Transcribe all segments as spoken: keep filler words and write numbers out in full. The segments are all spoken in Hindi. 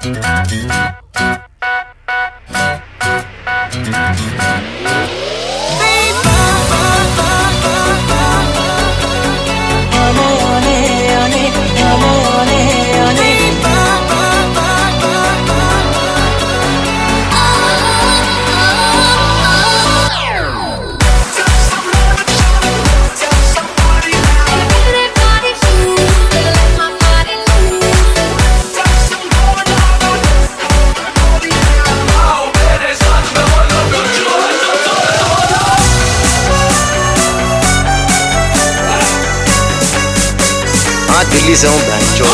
दिल्ली से हूँ बैंचो।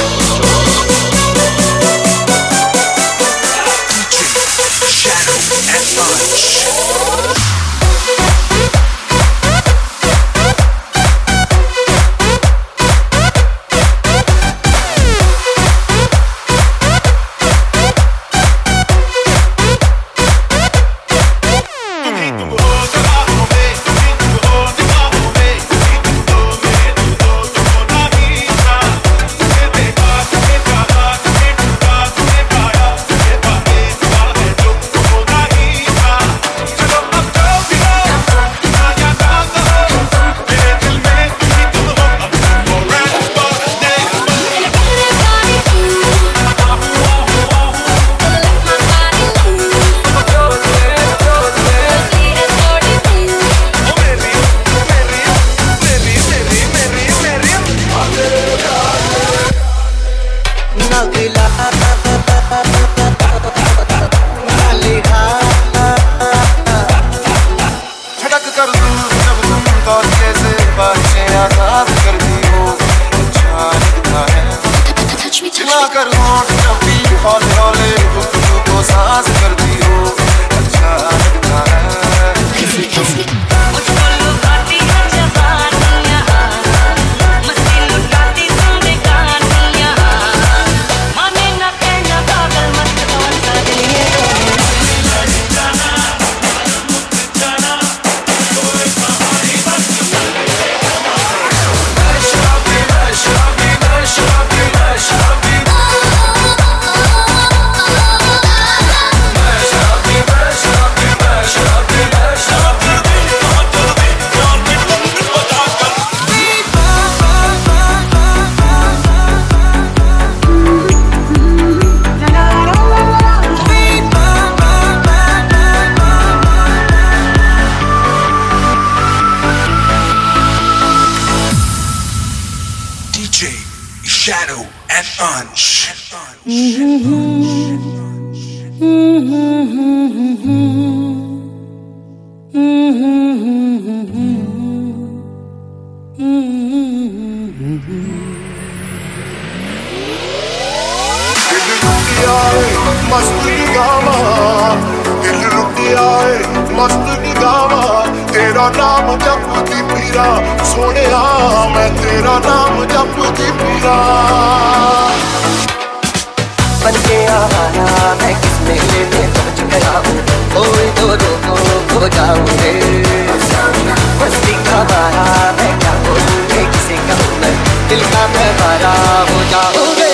कर जब भी हौले हौले को सांस करती हो अच्छा लगता है किसी किसी मुझको लुभाती है जवानियां मस्ती लुटाती तुमने कहानियां माने ना कहना पागल मत कौन सा दिल ये जाना जाना कोई हमारी बात शराबी शराबी शराबी शराबी Shadow and Unch. मस्त निगामा दिल रुकिया है मस्त निगामा तेरा नाम जपती फिरा सोनिया मैं तेरा नाम जपती फिरा बन के आना मैं किस मेले में पहुंच गया हूँ कोई तो रोको खो जाऊंगे मस्ती का मारा मैं क्या बोलूँगी किसी का हूँ मैं दिल का मैं मारा हो जाऊंगे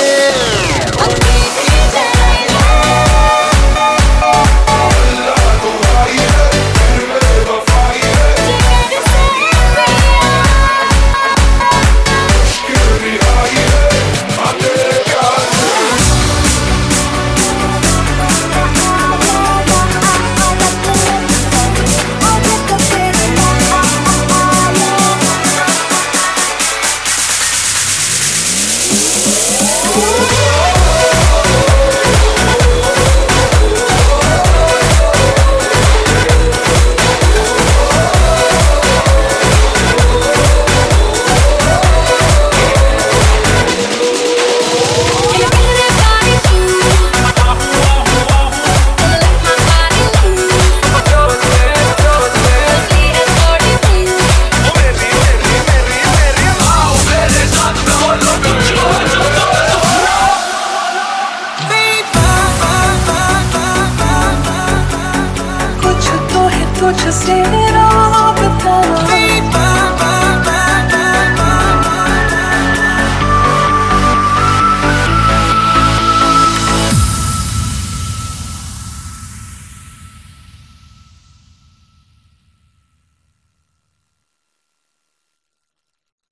Just stay